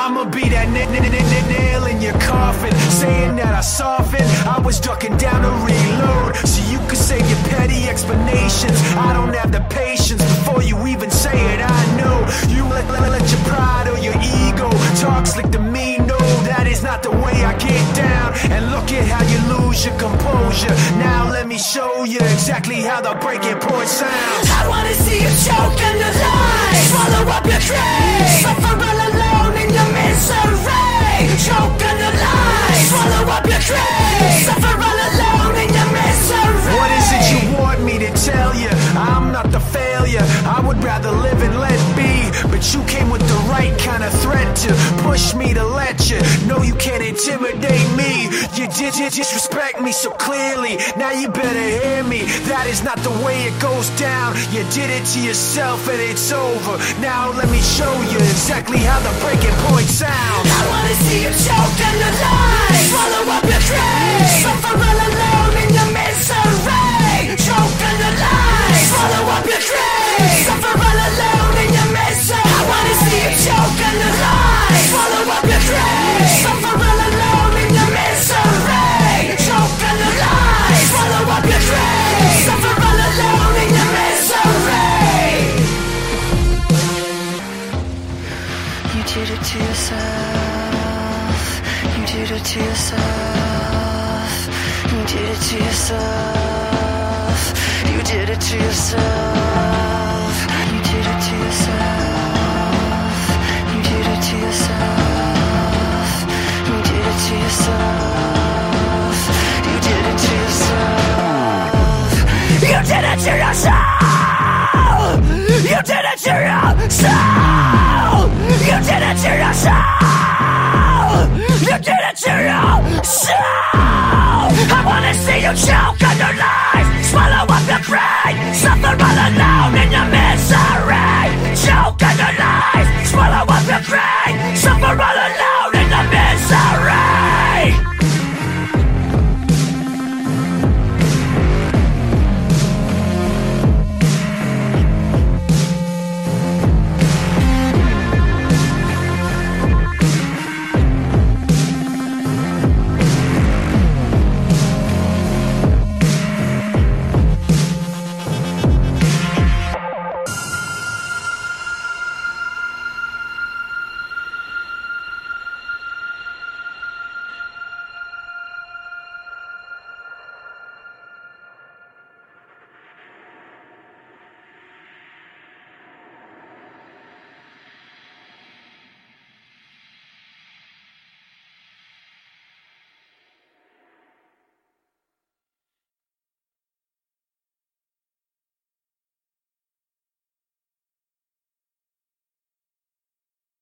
I'ma be that nail in your coffin, saying that I softened. I was ducking down to reload, so you could save your petty explanations. I don't have the patience before you even say it. I know you let your pride or your ego talk slick to me. No, that is not the way I get down. And look at how you lose your composure. Now let me show you exactly how the breaking point sounds. I wanna see you choke under lies, swallow up your train, suffer all alone in your misery. Choke under lies, swallow up your train, suffer all alone in your misery. What is it you want me to tell you? I'm not the failure, I would rather live and let be. But you came with the right kind of threat to push me to let you know you can't intimidate me. You did disrespect me so clearly, now you better hear me. That is not the way it goes down. You did it to yourself and it's over. Now let me show you exactly how the breaking point sounds. I wanna see you choke under lies, swallow up your train, suffer all alone in your misery. Choke under lies, swallow up your train, suffer all alone in your misery. I wanna see you choke under lies, swallow up your train, suffer all alone in your misery. Choke under lies, swallow up your train, suffer all alone in your misery. You did it to yourself. You did it to yourself. You did it to yourself. You did it to yourself. You did it to yourself. You did it to yourself. You did it to yourself. You did it to yourself. You did it to yourself. You did it to yourself. You did it to yourself. You did it to yourself. I wanna see you choke on your lies, swallow up your brain, suffer all alone in your misery. Choke on your lies, swallow up your brain, suffer all